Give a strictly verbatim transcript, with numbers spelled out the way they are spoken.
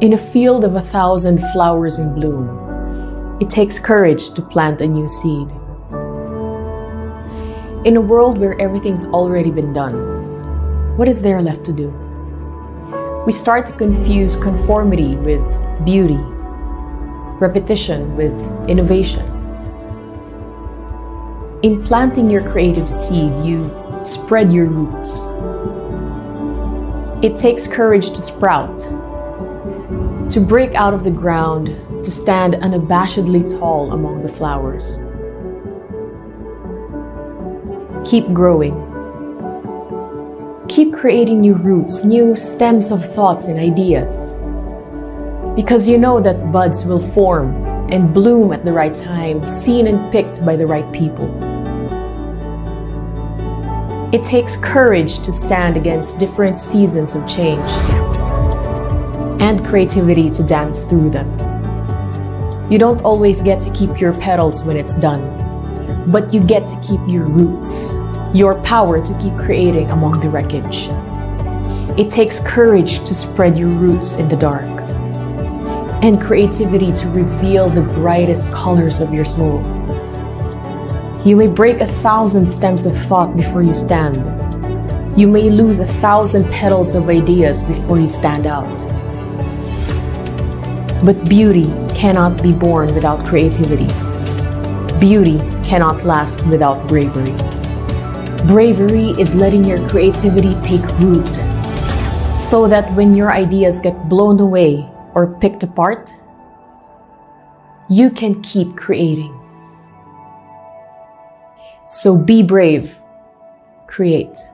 In a field of a thousand flowers in bloom, it takes courage to plant a new seed. In a world where everything's already been done, what is there left to do? We start to confuse conformity with beauty, repetition with innovation. In planting your creative seed, you spread your roots. It takes courage to sprout, to break out of the ground, to stand unabashedly tall among the flowers. Keep growing. Keep creating new roots, new stems of thoughts and ideas. Because you know that buds will form and bloom at the right time, seen and picked by the right people. It takes courage to stand against different seasons of change and creativity to dance through them. You don't always get to keep your petals when it's done, but you get to keep your roots, your power to keep creating among the wreckage. It takes courage to spread your roots in the dark and creativity to reveal the brightest colors of your soul. You may break a thousand stems of thought before you stand. You may lose a thousand petals of ideas before you stand out. But beauty cannot be born without creativity. Beauty cannot last without bravery. Bravery is letting your creativity take root, so that when your ideas get blown away or picked apart, you can keep creating. So be brave, create.